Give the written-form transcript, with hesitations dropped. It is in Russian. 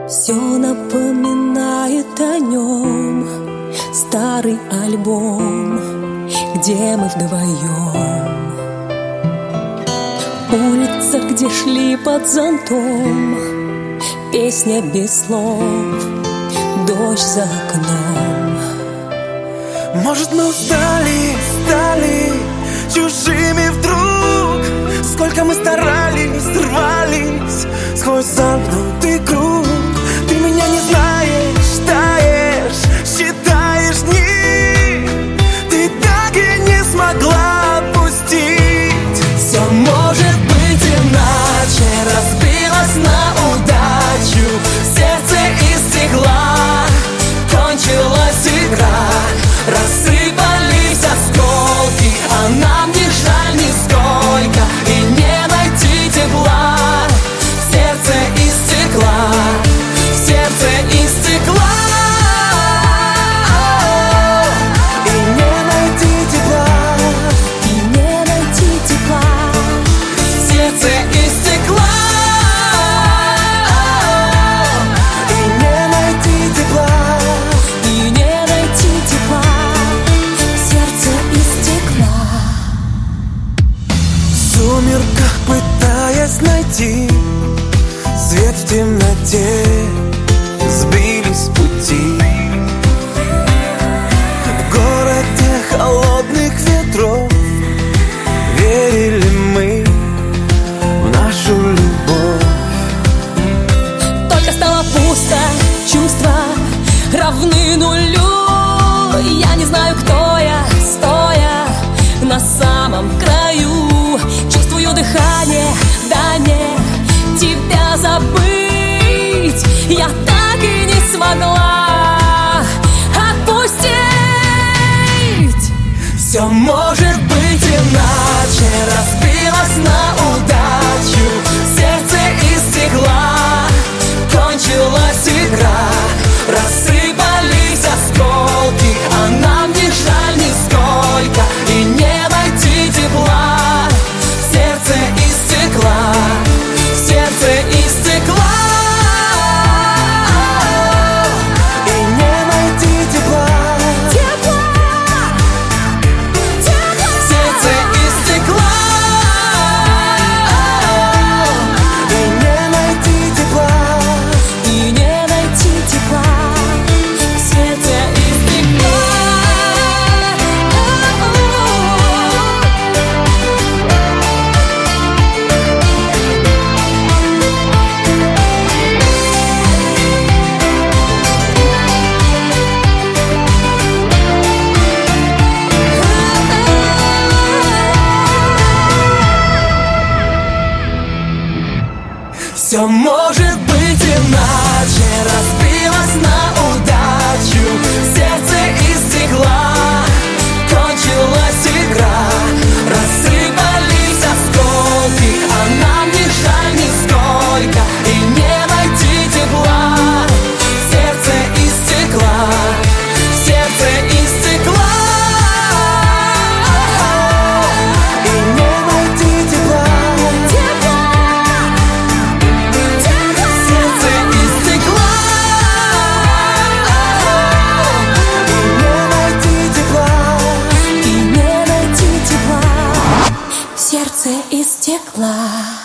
Все напоминает о нем старый альбом, где мы вдвоем. Улица, где шли под зонтом, песня без слов, дождь за окном. Может, мы стали чужими вдруг. Сколько мы старались, рвались сквозь замкнутый круг. Ты меня не знаешь, таешь, считаешь дни. Ты так и не смогла отпустить. Все может быть иначе, разбилось на удачу. Сердце из стекла, кончилась игра. Рассыпались осколки, а нам не жаль нисколько. И не найти тепла в сердце из стекла, в сердце из стекла. И не найти тепла, И не найти тепла в сердце из стекла. И не найти тепла, И не найти тепла в сердце из стекла. в сумерках пытаясь найти свет в темноте, сбились с пути. В городе холодных ветров верили мы в нашу любовь. Только стало пусто, чувства равны нулю. Я не знаю, кто я, стоя на самом краю. Чувствую дыхание, да не тебя забыть. Я так и не смогла отпустить. Все может быть иначе, разбилось на удачу. Сердце из стекла, кончилась игра. Рассыпались осколки, а нам не жаль нисколько. И не найти тепла в сердце из стекла, в сердце из стекла. И не найти тепла, в сердце из стекла. И не найти тепла, И не найти тепла в сердце из стекла. все может быть иначе, разбилось на удачу. Сердце из стекла, кончилась игра. Рассыпались осколки, а нам не жаль нисколько. И не найти тепла в сердце из стекла, в сердце из стекла. И не найти тепла, сердце из стекла. И не найти тепла, И не найти тепла в сердце из стекла.